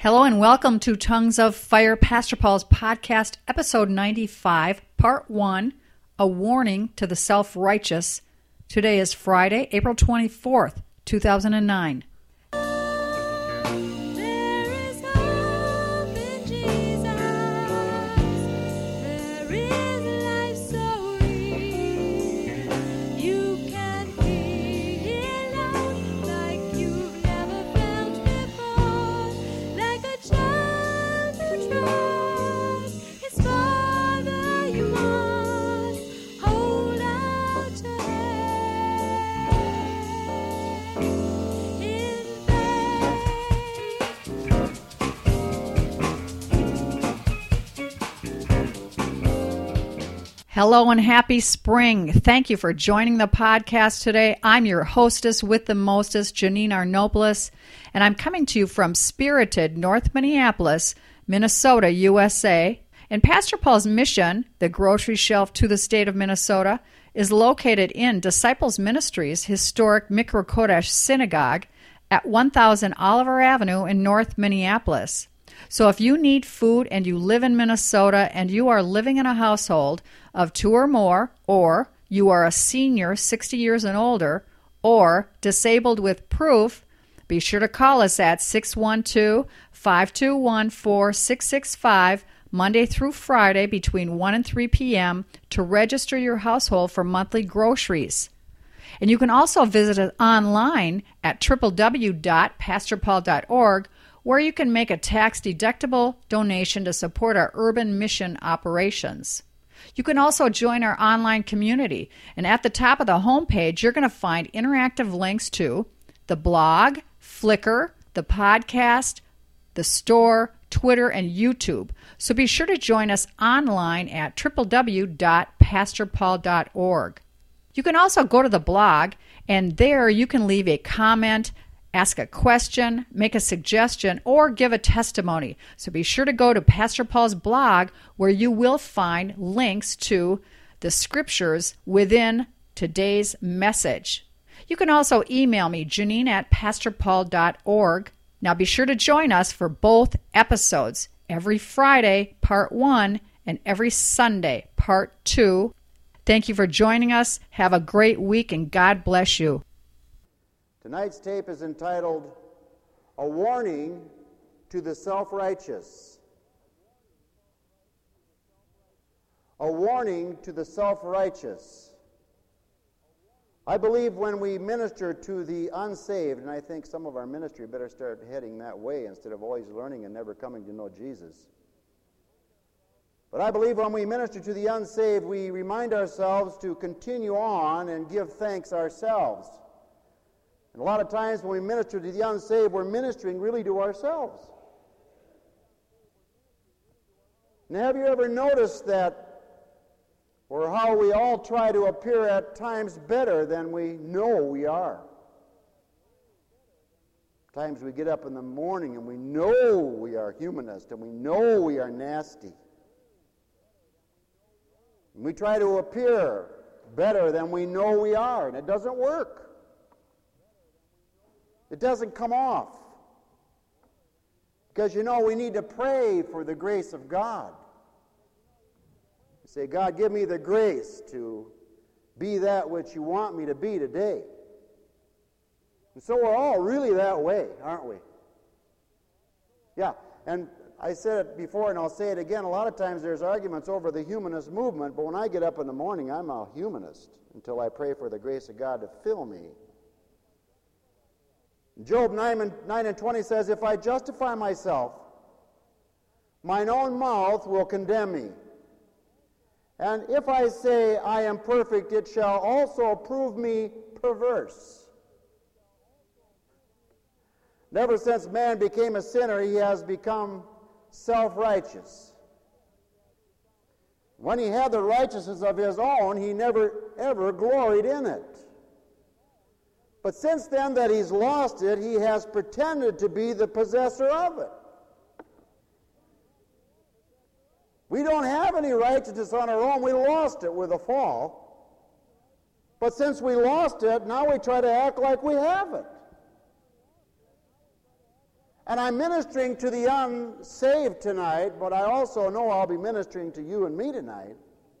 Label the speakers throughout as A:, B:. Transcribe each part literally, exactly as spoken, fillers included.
A: Hello and welcome to Tongues of Fire, Pastor Paul's podcast, episode ninety-five, part one, A Warning to the Self-Righteous. Today is Friday, April twenty-fourth, two thousand nine. Hello and happy spring. Thank you for joining the podcast today. I'm your hostess with the mostest, Janine Arnopoulos, and I'm coming to you from spirited North Minneapolis, Minnesota, U S A. And Pastor Paul's mission, the grocery shelf to the state of Minnesota, is located in Disciples Ministries' historic Mikra Kodesh Synagogue at one thousand Oliver Avenue in North Minneapolis. So if you need food and you live in Minnesota and you are living in a household of two or more, or you are a senior sixty years and older, or disabled with proof, be sure to call us at six one two, five two one, four six six five Monday through Friday between one and three p.m. to register your household for monthly groceries. And you can also visit us online at w w w dot pastor paul dot org, where you can make a tax-deductible donation to support our urban mission operations. You can also join our online community, and at the top of the homepage, you're going to find interactive links to the blog, Flickr, the podcast, the store, Twitter, and YouTube. So be sure to join us online at w w w dot pastor paul dot org. You can also go to the blog, and there you can leave a comment, ask a question, make a suggestion, or give a testimony. So be sure to go to Pastor Paul's blog, where you will find links to the scriptures within today's message. You can also email me, Janine at pastor paul dot org. Now be sure to join us for both episodes, every Friday, part one, and every Sunday, part two. Thank you for joining us. Have a great week, and God bless you.
B: Tonight's tape is entitled, A Warning to the Self-Righteous. A Warning to the Self-Righteous. I believe when we minister to the unsaved, and I think some of our ministry better start heading that way instead of always learning and never coming to know Jesus. But I believe when we minister to the unsaved, we remind ourselves to continue on and give thanks ourselves. And a lot of times when we minister to the unsaved, we're ministering really to ourselves. Now, have you ever noticed that, or how we all try to appear at times better than we know we are? Times we get up in the morning and we know we are humanist and we know we are nasty. And we try to appear better than we know we are, and it doesn't work. It doesn't come off. Because, you know, we need to pray for the grace of God. You say, God, give me the grace to be that which you want me to be today. And so we're all really that way, aren't we? Yeah, and I said it before and I'll say it again. A lot of times there's arguments over the humanist movement, but when I get up in the morning, I'm a humanist until I pray for the grace of God to fill me. Job nine and twenty says, If I justify myself, mine own mouth will condemn me. And if I say I am perfect, it shall also prove me perverse. Ever since man became a sinner, he has become self-righteous. When he had the righteousness of his own, he never ever gloried in it. But since then that he's lost it, he has pretended to be the possessor of it. We don't have any righteousness on our own. We lost it with the fall. But since we lost it, now we try to act like we have it. And I'm ministering to the unsaved tonight, but I also know I'll be ministering to you and me tonight.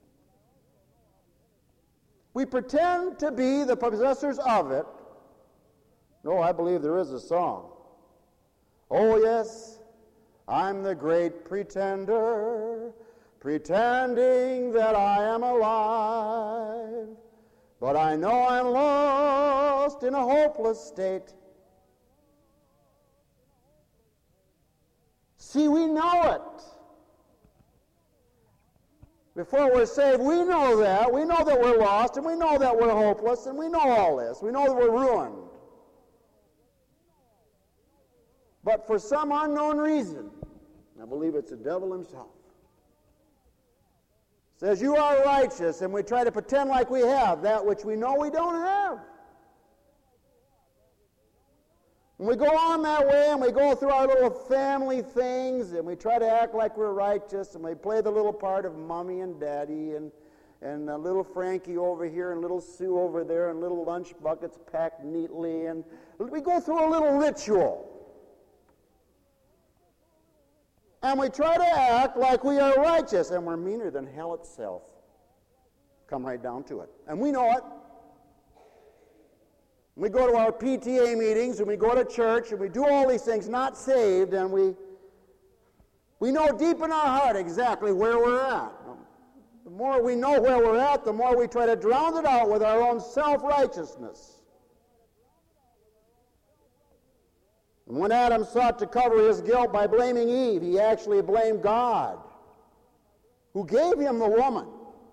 B: We pretend to be the possessors of it. No, I believe there is a song. Oh, yes, I'm the great pretender, pretending that I am alive. But I know I'm lost in a hopeless state. See, we know it. Before we're saved, we know that. We know that we're lost, and we know that we're hopeless, and we know all this. We know that we're ruined. But for some unknown reason, I believe it's the devil himself, says you are righteous, and we try to pretend like we have that which we know we don't have. And we go on that way, and we go through our little family things, and we try to act like we're righteous, and we play the little part of mommy and daddy, and, and uh, little Frankie over here, and little Sue over there, and little lunch buckets packed neatly, and we go through a little ritual. And we try to act like we are righteous, and we're meaner than hell itself. Come right down to it. And we know it. We go to our P T A meetings, and we go to church, and we do all these things, not saved, and we, we know deep in our heart exactly where we're at. The more we know where we're at, the more we try to drown it out with our own self-righteousness. And when Adam sought to cover his guilt by blaming Eve, he actually blamed God, who gave him the woman.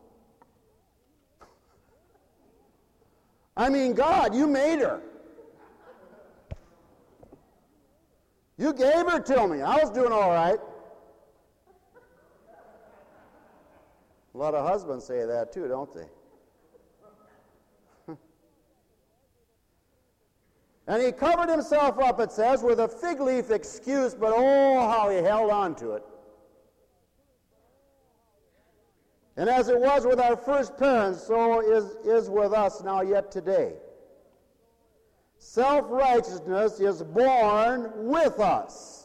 B: I mean, God, you made her. You gave her to me. I was doing all right. A lot of husbands say that too, don't they? And he covered himself up, it says, with a fig leaf excuse, but oh, how he held on to it. And as it was with our first parents, so is, is with us now yet today. Self-righteousness is born with us.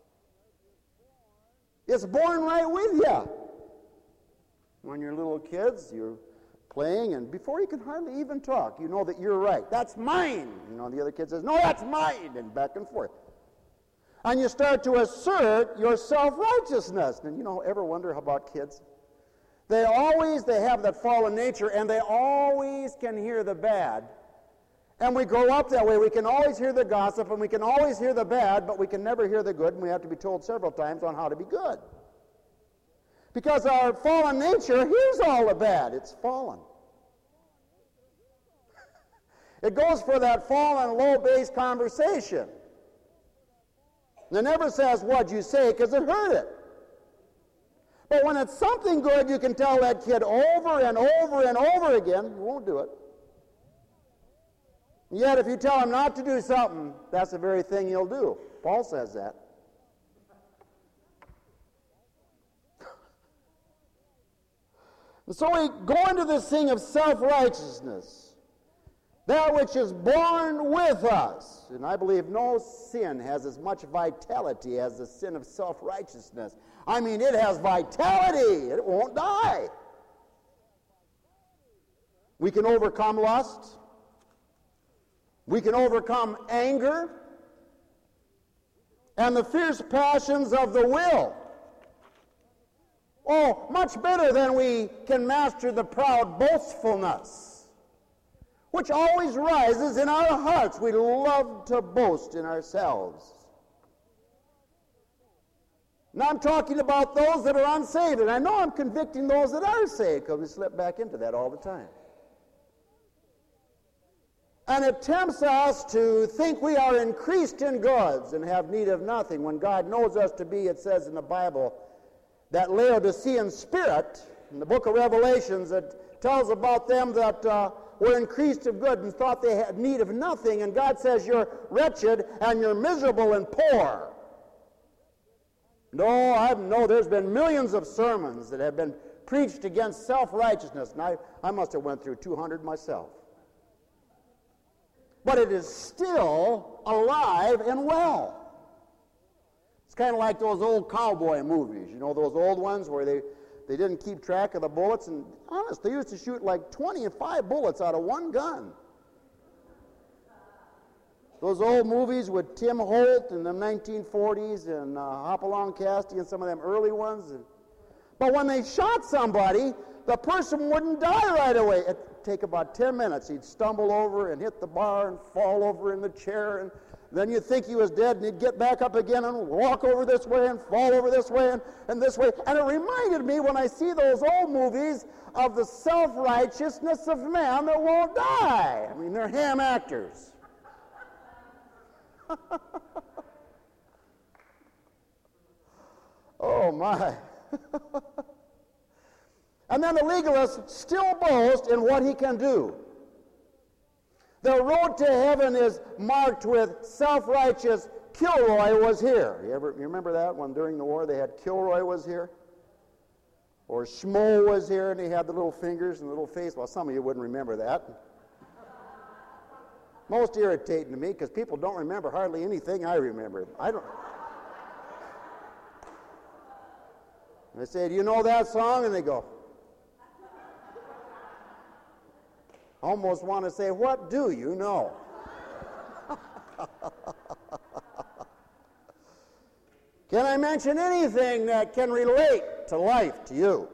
B: It's born right with you. When you're little kids, you're playing, and before you can hardly even talk, you know that you're right. That's mine. You know, the other kid says, no, that's mine, and back and forth. And you start to assert your self-righteousness. And you know, ever wonder about kids? They always, they have that fallen nature, and they always can hear the bad. And we grow up that way. We can always hear the gossip, and we can always hear the bad, but we can never hear the good, and we have to be told several times on how to be good. Because our fallen nature hears all the bad. It's fallen. It goes for that fallen, low-based conversation. And it never says, what'd you say, because it hurt it. But when it's something good, you can tell that kid over and over and over again, you won't do it. Yet if you tell him not to do something, that's the very thing he'll do. Paul says that. And so we go into this thing of self-righteousness, that which is born with us. And I believe no sin has as much vitality as the sin of self-righteousness. I mean, it has vitality. It won't die. We can overcome lust. We can overcome anger and the fierce passions of the will. Oh, much better than we can master the proud boastfulness, which always rises in our hearts. We love to boast in ourselves. Now I'm talking about those that are unsaved, and I know I'm convicting those that are saved, because we slip back into that all the time. And it tempts us to think we are increased in goods and have need of nothing, when God knows us to be, it says in the Bible, that Laodicean spirit. In the book of Revelations, it tells about them that uh, were increased of good and thought they had need of nothing, and God says you're wretched and you're miserable and poor. No, I know there's been millions of sermons that have been preached against self-righteousness, and I, I must have went through two hundred myself. But it is still alive and well. It's kind of like those old cowboy movies, you know, those old ones where they, they didn't keep track of the bullets. And honest, they used to shoot like twenty-five bullets out of one gun. Those old movies with Tim Holt in the nineteen forties and uh, Hopalong Cassidy and some of them early ones. And, but when they shot somebody, the person wouldn't die right away. It'd take about ten minutes. He'd stumble over and hit the bar and fall over in the chair, and then you'd think he was dead, and he'd get back up again and walk over this way and fall over this way and, and this way. And it reminded me, when I see those old movies, of the self-righteousness of man that won't die. I mean, they're ham actors. Oh, my. And then the legalists still boast in what he can do. The road to heaven is marked with self-righteous. Kilroy was here. You ever you remember that when during the war they had Kilroy was here? Or Schmo was here, and he had the little fingers and the little face. Well, some of you wouldn't remember that. Most irritating to me, because people don't remember hardly anything I remember. I don't. I say, do you know that song? And they go, almost want to say, what do you know? Can I mention anything that can relate to life to you?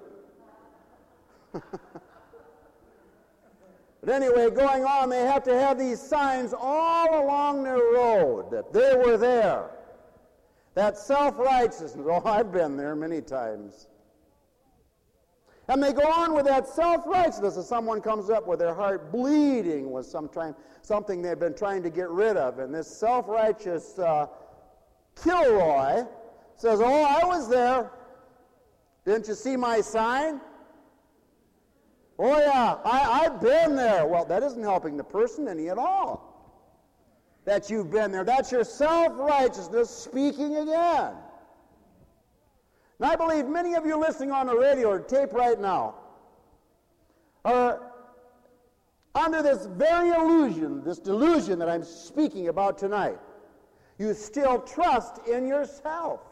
B: But anyway, going on, they have to have these signs all along their road that they were there. That self-righteousness. Oh, I've been there many times. And they go on with that self-righteousness as someone comes up with their heart bleeding with some time, something they've been trying to get rid of. And this self-righteous uh, Kilroy says, oh, I was there. Didn't you see my sign? Oh, yeah, I, I've been there. Well, that isn't helping the person any at all. That you've been there. That's your self-righteousness speaking again. And I believe many of you listening on the radio or tape right now are under this very illusion, this delusion that I'm speaking about tonight. You still trust in yourself.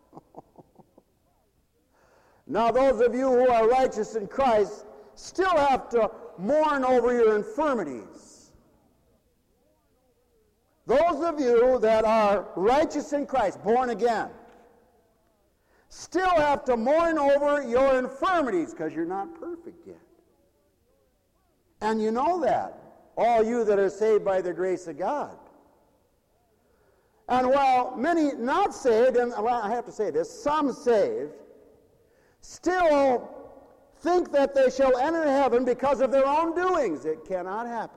B: Now, those of you who are righteous in Christ still have to mourn over your infirmities. Those of you that are righteous in Christ, born again, still have to mourn over your infirmities because you're not perfect yet. And you know that, all you that are saved by the grace of God. And while many not saved, and well, I have to say this, some saved, still think that they shall enter heaven because of their own doings. It cannot happen.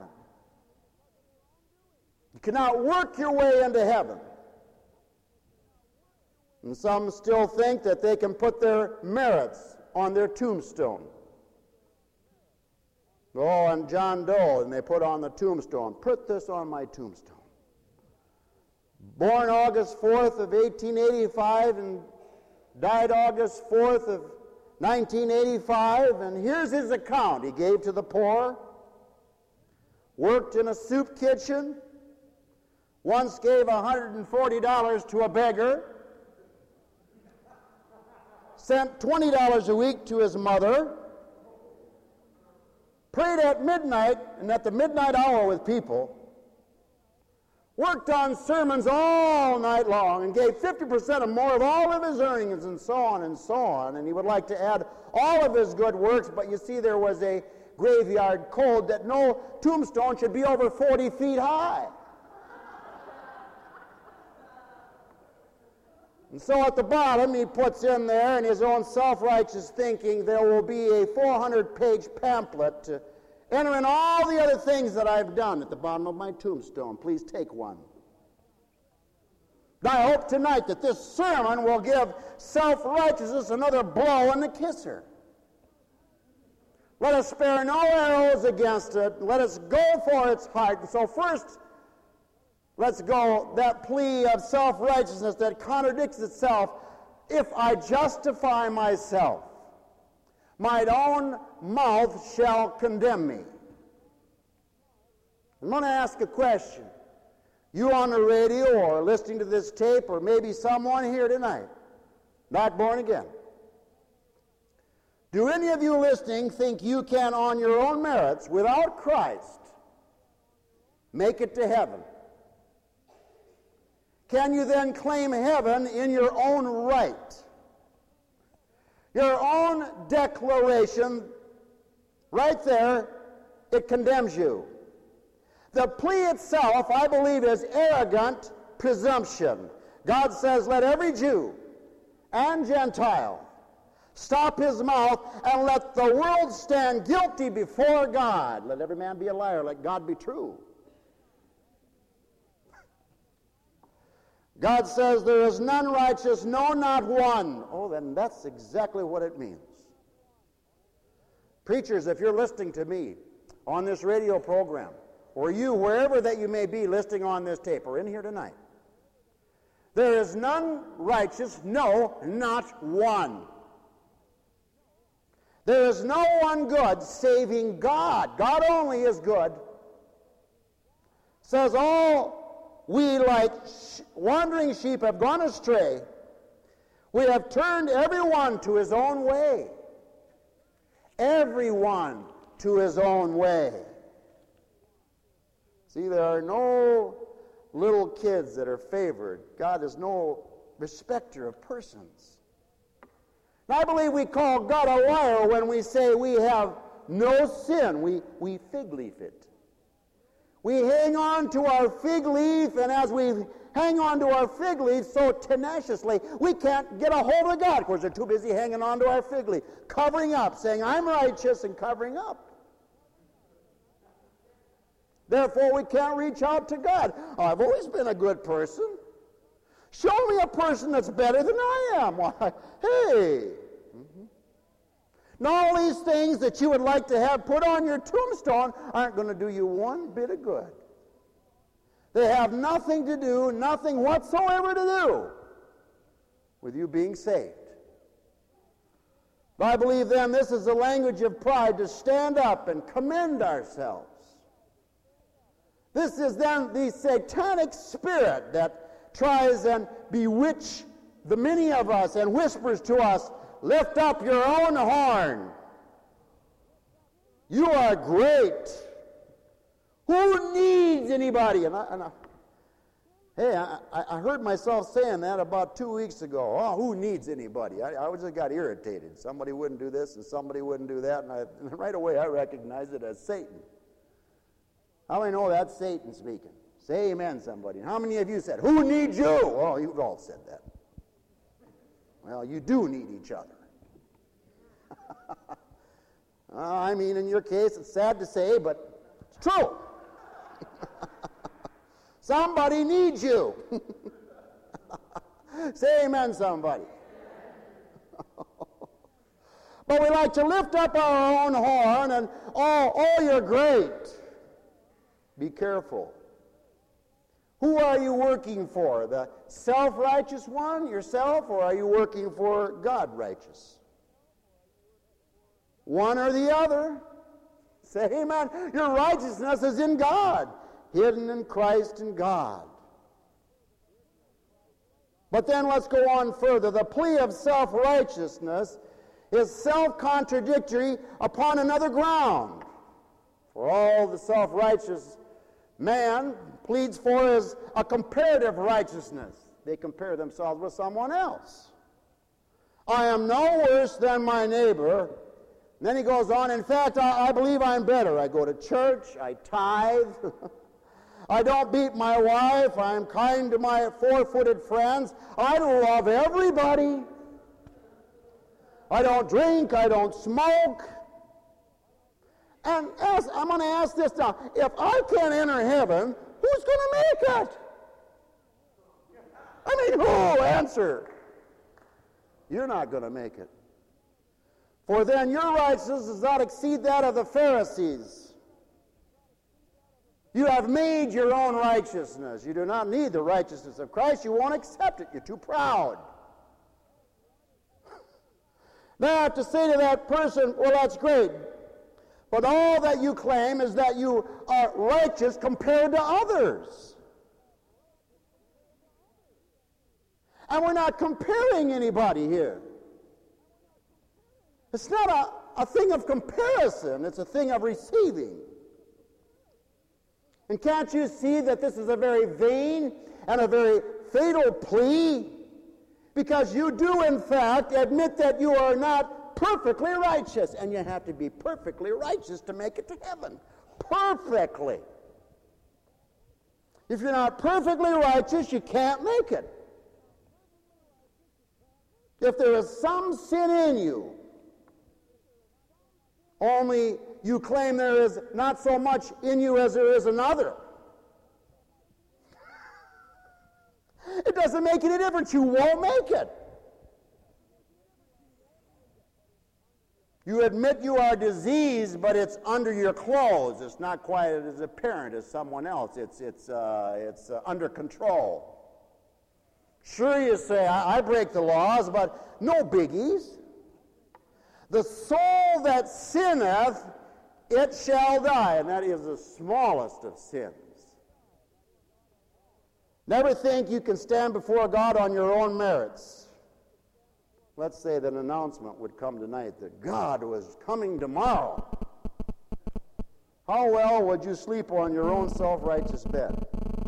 B: You cannot work your way into heaven. And some still think that they can put their merits on their tombstone. Oh, I'm John Doe, and they put on the tombstone, put this on my tombstone. Born August fourth of eighteen eighty-five and died August fourth of nineteen eighty-five, and here's his account. He gave to the poor, worked in a soup kitchen, once gave one hundred forty dollars to a beggar, sent twenty dollars a week to his mother, prayed at midnight and at the midnight hour with people, worked on sermons all night long, and gave fifty percent or more of all of his earnings, and so on and so on. And he would like to add all of his good works, but you see there was a graveyard code that no tombstone should be over forty feet high. And so at the bottom he puts in there, in his own self-righteous thinking, there will be a four hundred page pamphlet to enter in all the other things that I've done at the bottom of my tombstone. Please take one. I hope tonight that this sermon will give self-righteousness another blow in the kisser. Let us spare no arrows against it. Let us go for its heart. So first, let's go that plea of self-righteousness that contradicts itself. If I justify myself, mine own mouth shall condemn me. I'm going to ask a question. You on the radio or listening to this tape, or maybe someone here tonight, not born again. Do any of you listening think you can, on your own merits, without Christ, make it to heaven? Can you then claim heaven in your own right? Your own declaration, right there, it condemns you. The plea itself, I believe, is arrogant presumption. God says, let every Jew and Gentile stop his mouth and let the world stand guilty before God. Let every man be a liar, let God be true. God says there is none righteous, no, not one. Oh, then that's exactly what it means. Preachers, if you're listening to me on this radio program, or you, wherever that you may be listening on this tape, or in here tonight, there is none righteous, no, not one. There is no one good saving God. God only is good. Says all we like sh- wandering sheep have gone astray. We have turned everyone to his own way. Everyone to his own way. See, there are no little kids that are favored. God is no respecter of persons. Now, I believe we call God a liar when we say we have no sin. We, we fig leaf it. We hang on to our fig leaf, and as we hang on to our fig leaf so tenaciously, we can't get a hold of God. Of course, we're too busy hanging on to our fig leaf, covering up, saying, I'm righteous, and covering up. Therefore, we can't reach out to God. Oh, I've always been a good person. Show me a person that's better than I am. Why, hey. Mm-hmm. Now, all these things that you would like to have put on your tombstone aren't going to do you one bit of good. They have nothing to do, nothing whatsoever to do with you being saved. But I believe then this is the language of pride, to stand up and commend ourselves. This is then the satanic spirit that tries and bewitch the many of us and whispers to us, lift up your own horn. You are great. Who needs anybody? And I, and I, hey, I, I heard myself saying that about two weeks ago. Oh, who needs anybody? I, I just got irritated. Somebody wouldn't do this and somebody wouldn't do that. And, I, and right away I recognized it as Satan. How many know that's Satan speaking? Say amen, somebody. How many of you said, who needs you? Oh, you've all said that. Well, you do need each other. uh, I mean, in your case, it's sad to say, but it's true. Somebody needs you. Say amen, somebody. But we like to lift up our own horn and, oh, oh, you're great. Be careful. Who are you working for? The self-righteous one, yourself, or are you working for God righteous? One or the other. Say amen. Your righteousness is in God, hidden in Christ and God. But then let's go on further. The plea of self-righteousness is self-contradictory upon another ground. For all the self-righteous man pleads for is a comparative righteousness. They compare themselves with someone else. I am no worse than my neighbor. And then he goes on, in fact, I, I believe I'm better. I go to church, I tithe, I don't beat my wife, I'm kind to my four-footed friends, I love everybody. I don't drink, I don't smoke. And ask, I'm going to ask this now. If I can't enter heaven, who's going to make it? I mean, who? Answer. You're not going to make it. For then your righteousness does not exceed that of the Pharisees. You have made your own righteousness. You do not need the righteousness of Christ. You won't accept it. You're too proud. Then I have to say to that person, well, that's great. But all that you claim is that you are righteous compared to others. And we're not comparing anybody here. It's not a, a thing of comparison. It's a thing of receiving. And can't you see that this is a very vain and a very fatal plea? Because you do, in fact, admit that you are not perfectly righteous. And you have to be perfectly righteous to make it to heaven. Perfectly. If you're not perfectly righteous, you can't make it. If there is some sin in you, only you claim there is not so much in you as there is another. It doesn't make any difference. You won't make it. You admit you are diseased, but it's under your clothes. It's not quite as apparent as someone else. It's, it's, uh, it's uh, under control. Sure, you say, I, I break the laws, but no biggies. The soul that sinneth, it shall die. And that is the smallest of sins. Never think you can stand before God on your own merits. Let's say that an announcement would come tonight that God was coming tomorrow. How well would you sleep on your own self-righteous bed?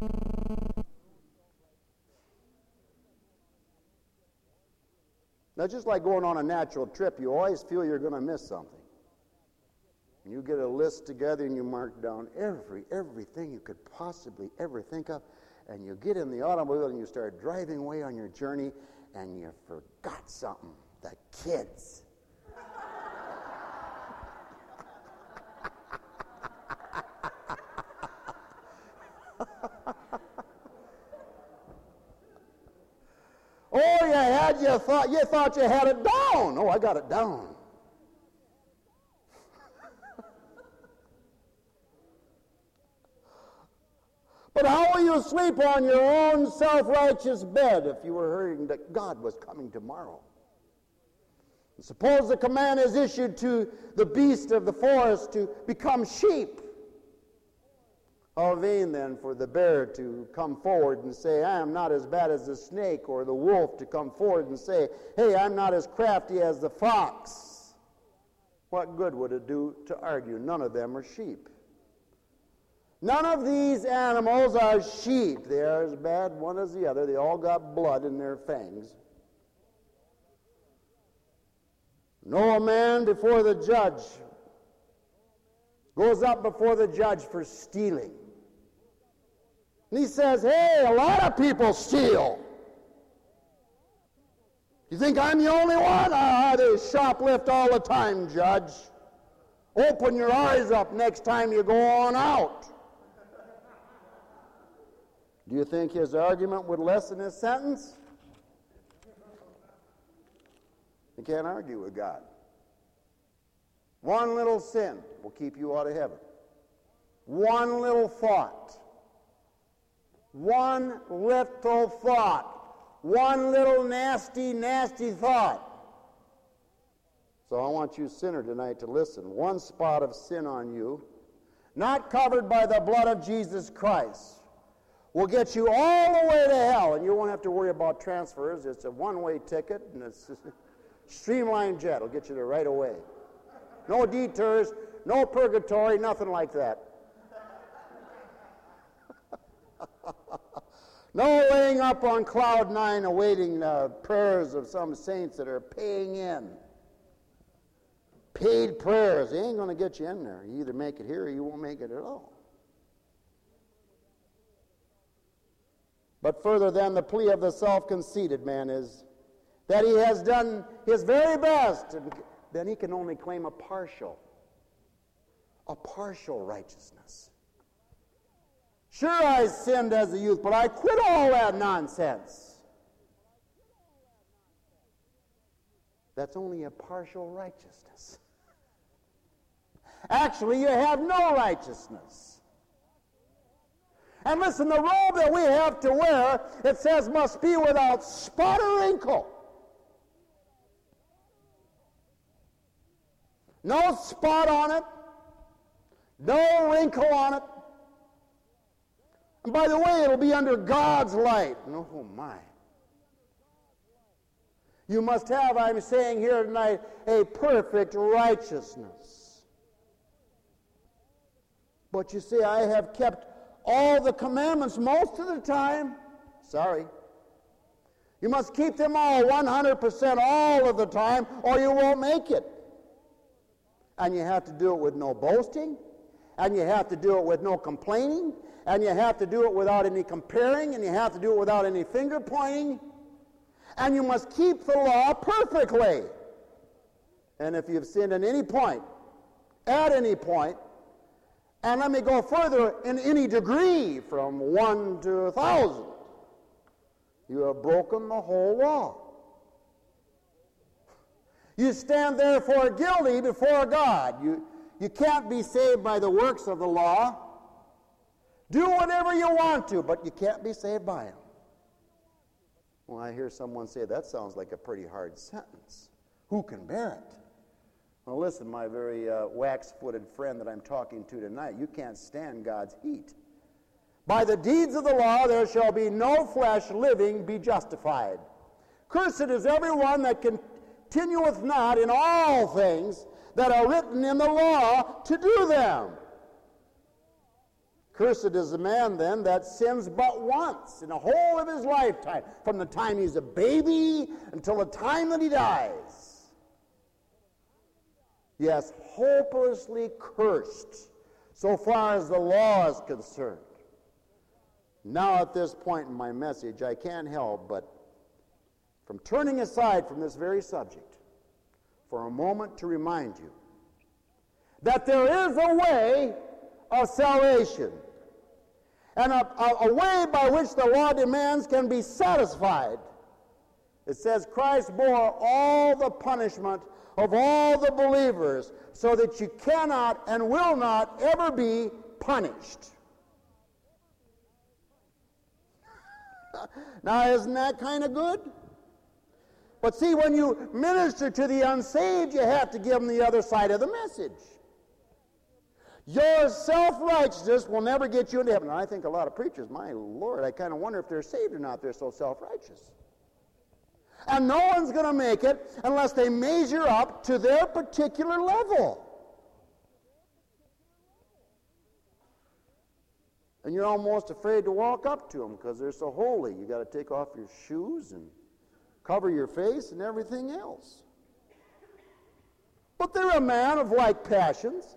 B: Now, just like going on a natural trip, you always feel you're going to miss something. And you get a list together and you mark down every, everything you could possibly ever think of. And you get in the automobile and you start driving away on your journey and you forgot something. The kids. Oh, you had, you thought, you thought you had it down. Oh, I got it down. But how will you sleep on your own self-righteous bed if you were hearing that God was coming tomorrow? Suppose the command is issued to the beast of the forest to become sheep. How vain then for the bear to come forward and say, I am not as bad as the snake, or the wolf to come forward and say, hey, I'm not as crafty as the fox. What good would it do to argue? None of them are sheep. None of these animals are sheep. They are as bad one as the other. They all got blood in their fangs. No man before the judge goes up before the judge for stealing. And he says, hey, a lot of people steal. You think I'm the only one? Ah, they shoplift all the time, Judge. Open your eyes up next time you go on out. Do you think his argument would lessen his sentence? You can't argue with God. One little sin will keep you out of heaven. One little thought. One little thought. One little nasty, nasty thought. So I want you, sinner, tonight to listen. One spot of sin on you, not covered by the blood of Jesus Christ, will get you all the way to hell, and you won't have to worry about transfers. It's a one-way ticket, and it's streamlined jet. It'll get you there right away. No detours, no purgatory, nothing like that. No laying up on cloud nine awaiting uh, prayers of some saints that are paying in. Paid prayers. They ain't going to get you in there. You either make it here or you won't make it at all. But further than the plea of the self-conceited man is that he has done his very best, and then he can only claim a partial, a partial righteousness. Sure, I sinned as a youth, but I quit all that nonsense. That's only a partial righteousness. Actually, you have no righteousness. And listen, the robe that we have to wear, it says, must be without spot or wrinkle. No spot on it. No wrinkle on it. And by the way, it'll be under God's light. Oh, my. You must have, I'm saying here tonight, a perfect righteousness. But you see, I have kept all the commandments most of the time. Sorry. You must keep them all one hundred percent all of the time, or you won't make it. And you have to do it with no boasting, and you have to do it with no complaining, and you have to do it without any comparing, and you have to do it without any finger pointing. And you must keep the law perfectly. And if you've sinned at any point, at any point, and let me go further, in any degree from one to a thousand, you have broken the whole law. You stand therefore guilty before God. You, you can't be saved by the works of the law. Do whatever you want to, but you can't be saved by them. Well, I hear someone say, that sounds like a pretty hard sentence. Who can bear it? Well, listen, my very uh, wax-footed friend that I'm talking to tonight, you can't stand God's heat. By the deeds of the law there shall be no flesh living be justified. Cursed is everyone that continueth not in all things that are written in the law to do them. Cursed is the man, then, that sins but once in the whole of his lifetime, from the time he's a baby until the time that he dies. Yes, hopelessly cursed, so far as the law is concerned. Now, at this point in my message, I can't help but, from turning aside from this very subject, for a moment to remind you that there is a way of salvation, and a, a, a way by which the law demands can be satisfied. It says Christ bore all the punishment of all the believers so that you cannot and will not ever be punished. Now, isn't that kind of good? But see, when you minister to the unsaved, you have to give them the other side of the message. Your self-righteousness will never get you into heaven. And I think a lot of preachers, my Lord, I kind of wonder if they're saved or not. They're so self-righteous. And no one's going to make it unless they measure up to their particular level. And you're almost afraid to walk up to them because they're so holy. You got to take off your shoes and cover your face and everything else. But they're a man of like passions.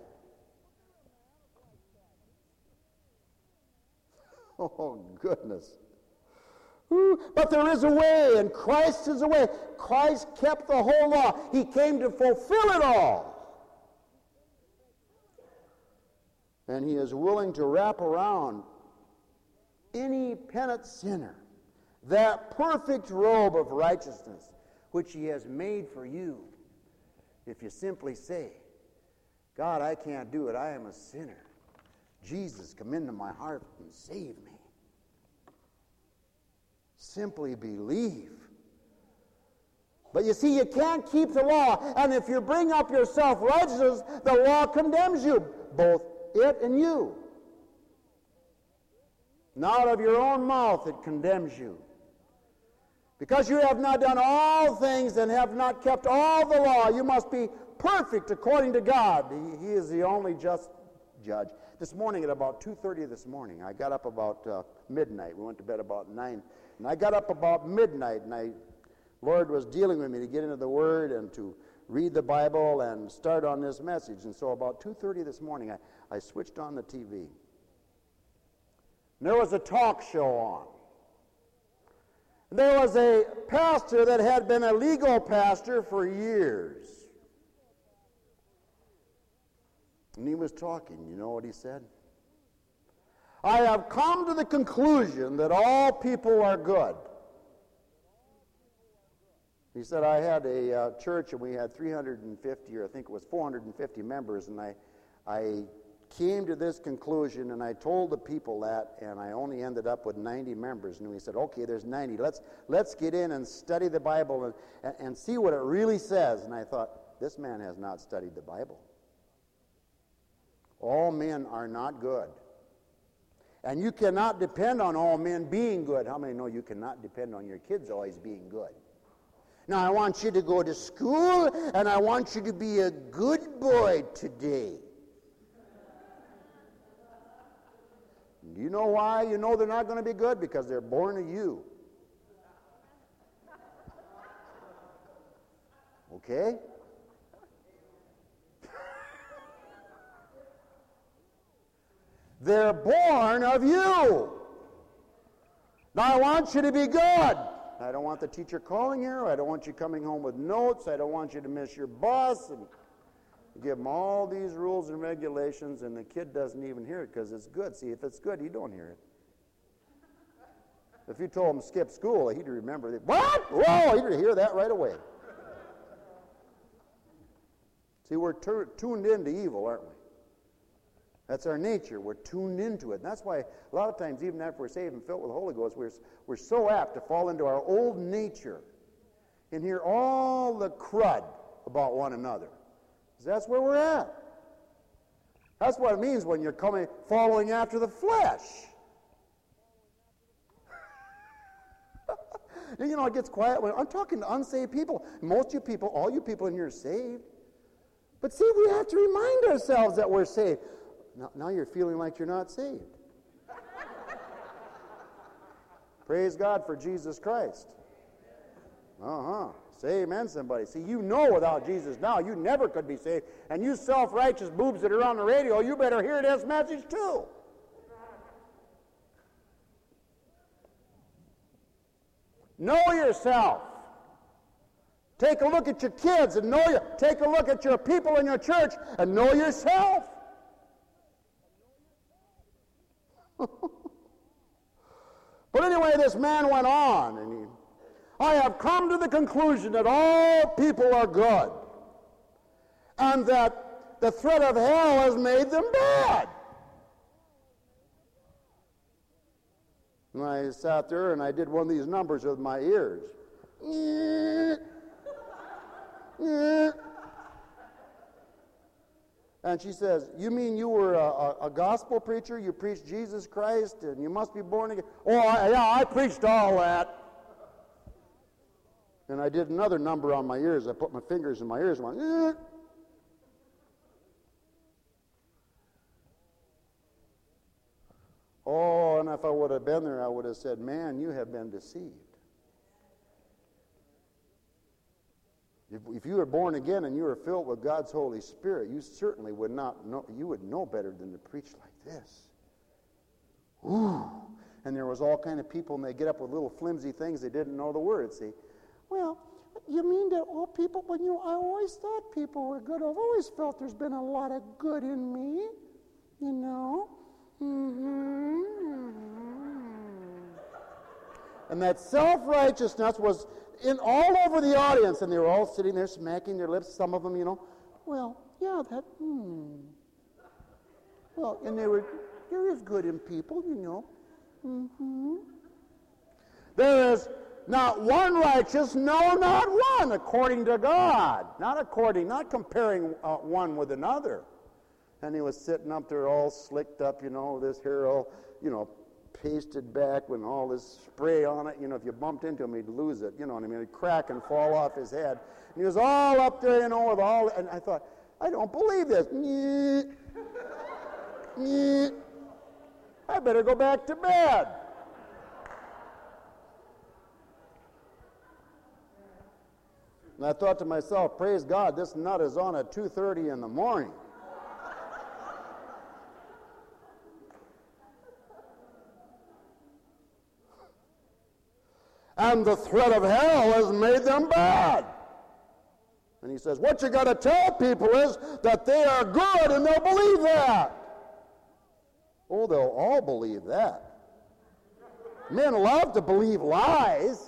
B: Oh, goodness. Ooh, but there is a way, and Christ is a way. Christ kept the whole law. He came to fulfill it all. And he is willing to wrap around any penitent sinner that perfect robe of righteousness which he has made for you. If you simply say, God, I can't do it. I am a sinner. Jesus, come into my heart and save me. Simply believe. But you see, you can't keep the law, and if you bring up your self-righteousness, the law condemns you, both it and you. And out of your own mouth it condemns you. Because you have not done all things and have not kept all the law, you must be perfect according to God. He, he is the only just judge. This morning at about two thirty this morning, I got up about uh, midnight. We went to bed about nine. And I got up about midnight, and I, Lord was dealing with me to get into the Word and to read the Bible and start on this message. And so about two thirty this morning, I, I switched on the T V. And there was a talk show on. And there was a pastor that had been a legal pastor for years. And he was talking. You know what he said? I have come to the conclusion that all people are good. He said, I had a uh, church and we had three hundred fifty, or I think it was four hundred fifty members, and I, I came to this conclusion, and I told the people that, and I only ended up with ninety members. And he said, okay, there's ninety. Let's, let's get in and study the Bible and, and, and see what it really says. And I thought, this man has not studied the Bible. All men are not good. And you cannot depend on all men being good. How many know you cannot depend on your kids always being good? Now, I want you to go to school, and I want you to be a good boy today. Do you know why you know they're not going to be good? Because they're born of you. Okay? They're born of you. Now, I want you to be good. I don't want the teacher calling you. I don't want you coming home with notes. I don't want you to miss your bus. And give them all these rules and regulations, and the kid doesn't even hear it because it's good. See, if it's good, he don't hear it. If you told him to skip school, he'd remember. What? Whoa, he'd hear that right away. See, we're tur- tuned into evil, aren't we? That's our nature. We're tuned into it. And that's why a lot of times, even after we're saved and filled with the Holy Ghost, we're, we're so apt to fall into our old nature and hear all the crud about one another. That's where we're at. That's what it means when you're coming, following after the flesh. You know, it gets quiet when I'm talking to unsaved people. Most of you people, all you people in here are saved. But see, we have to remind ourselves that we're saved. Now, now you're feeling like you're not saved. Praise God for Jesus Christ. Uh-huh. Say amen, somebody. See, you know without Jesus now, you never could be saved. And you self-righteous boobs that are on the radio, you better hear this message too. Know yourself. Take a look at your kids and know you. Take a look at your people in your church and know yourself. But anyway, this man went on, and he, I have come to the conclusion that all people are good, and that the threat of hell has made them bad. And I sat there and I did one of these numbers with my ears. And she says, you mean you were a, a, a gospel preacher? You preached Jesus Christ and you must be born again? Oh, I, yeah, I preached all that. And I did another number on my ears. I put my fingers in my ears and went, eh. Oh, and if I would have been there, I would have said, man, you have been deceived. If, if you were born again and you were filled with God's Holy Spirit, you certainly would not know, you would know better than to preach like this. Ooh. And there was all kind of people, and they get up with little flimsy things, they didn't know the words. See, well, you mean that all people, when you, I always thought people were good. I've always felt there's been a lot of good in me, you know. Mm-hmm. And that self-righteousness was in all over the audience, and they were all sitting there smacking their lips, some of them, you know. Well, yeah, that, hmm. Well, and they were, there is good in people, you know. Mm-hmm. There is not one righteous, no, not one, according to God. Not according, not comparing uh, one with another. And he was sitting up there all slicked up, you know, this hair all, you know, pasted back with all this spray on it. You know, if you bumped into him, he'd lose it. You know what I mean? He'd crack and fall off his head. And he was all up there, you know, with all, and I thought, I don't believe this. I better go back to bed. And I thought to myself, praise God, this nut is on at two thirty in the morning. And the threat of hell has made them bad. And he says, what you got to tell people is that they are good, and they'll believe that. Oh, they'll all believe that. Men love to believe lies.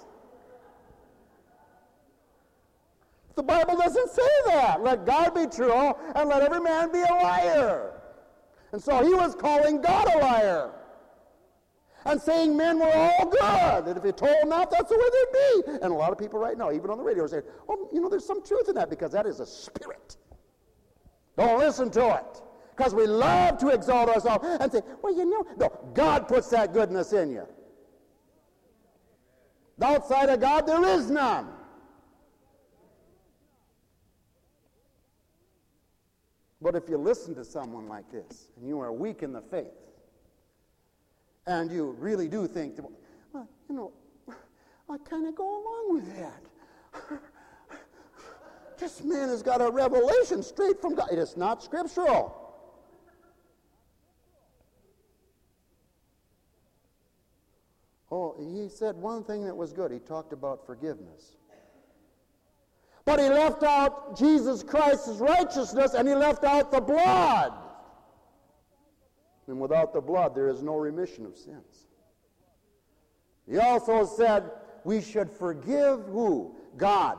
B: The Bible doesn't say that. Let God be true, and let every man be a liar. And so he was calling God a liar. And saying men were all good. And if you told them that, that's the way they'd be. And a lot of people right now, even on the radio, say, oh, you know, there's some truth in that because that is a spirit. Don't listen to it. Because we love to exalt ourselves and say, well, you know, no, God puts that goodness in you. Outside of God, there is none. But if you listen to someone like this, and you are weak in the faith, and you really do think, that, well, you know, I kind of go along with that. This man has got a revelation straight from God. It is not scriptural. Oh, he said one thing that was good. He talked about forgiveness. But he left out Jesus Christ's righteousness, and he left out the blood. And without the blood, there is no remission of sins. He also said we should forgive who? God.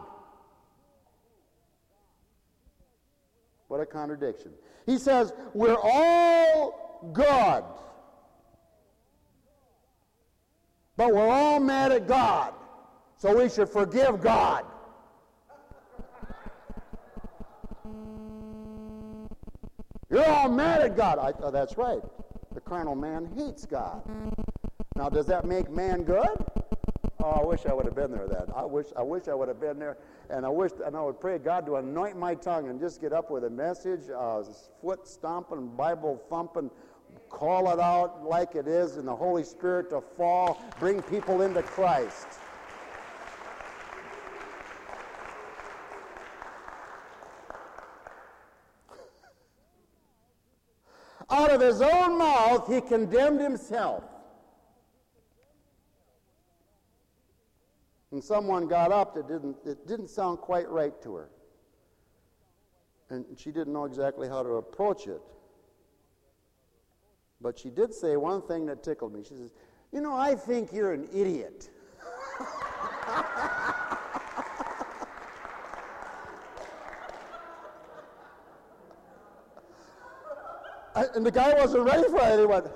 B: What a contradiction. He says we're all good, but we're all mad at God, so we should forgive God. You're all mad at God. I, oh, that's right. The carnal man hates God. Now, does that make man good? Oh, I wish I would have been there then. I wish I wish I would have been there, and I wish, and I would pray God to anoint my tongue and just get up with a message, uh, foot stomping, Bible thumping, call it out like it is, and the Holy Spirit to fall, bring people into Christ. Out of his own mouth, he condemned himself. And someone got up that didn't, it didn't sound quite right to her. And she didn't know exactly how to approach it. But she did say one thing that tickled me. She says, you know, I think you're an idiot. I, and the guy wasn't ready for it. He went,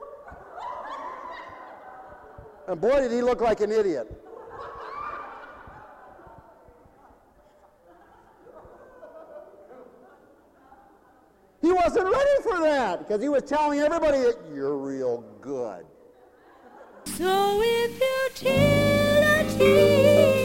B: and boy, did he look like an idiot. He wasn't ready for that because he was telling everybody that you're real good.
C: So if you tell a tea